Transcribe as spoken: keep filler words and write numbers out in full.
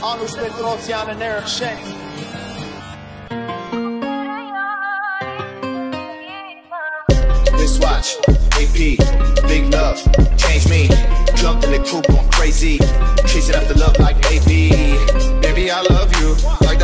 Anu Petros janë në rëshenj. This watch, A P, big love, change me. Jumped in the coupe, going crazy. Chasing after love like A P. Baby, I love you, like